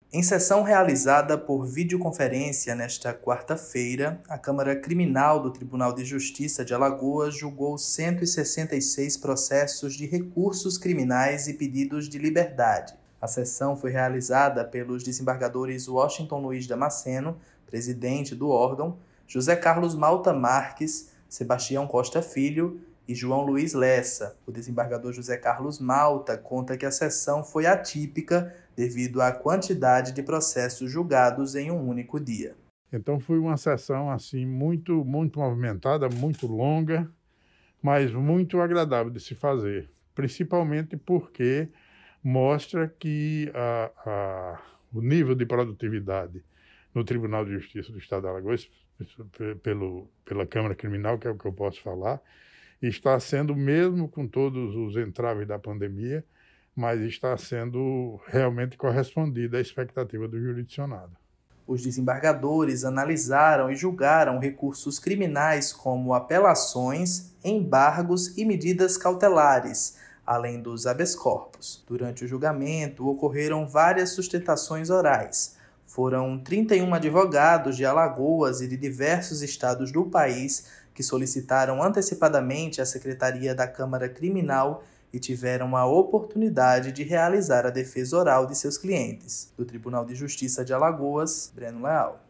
Em sessão realizada por videoconferência nesta quarta-feira, a Câmara Criminal do Tribunal de Justiça de Alagoas julgou 166 processos de recursos criminais e pedidos de liberdade. A sessão foi realizada pelos desembargadores Washington Luiz Damasceno, presidente do órgão, José Carlos Malta Marques, Sebastião Costa Filho e João Luiz Lessa. O desembargador José Carlos Malta conta que a sessão foi atípica devido à quantidade de processos julgados em um único dia. Então foi uma sessão assim muito movimentada, muito longa, mas muito agradável de se fazer, principalmente porque mostra que o nível de produtividade no Tribunal de Justiça do Estado de Alagoas, pela Câmara Criminal, que é o que eu posso falar, está sendo, mesmo com todos os entraves da pandemia, mas está sendo realmente correspondida à expectativa do jurisdicionado. Os desembargadores analisaram e julgaram recursos criminais como apelações, embargos e medidas cautelares, além dos habeas corpus. Durante o julgamento, ocorreram várias sustentações orais. Foram 31 advogados de Alagoas e de diversos estados do país que solicitaram antecipadamente à Secretaria da Câmara Criminal e tiveram a oportunidade de realizar a defesa oral de seus clientes. Do Tribunal de Justiça de Alagoas, Breno Leal.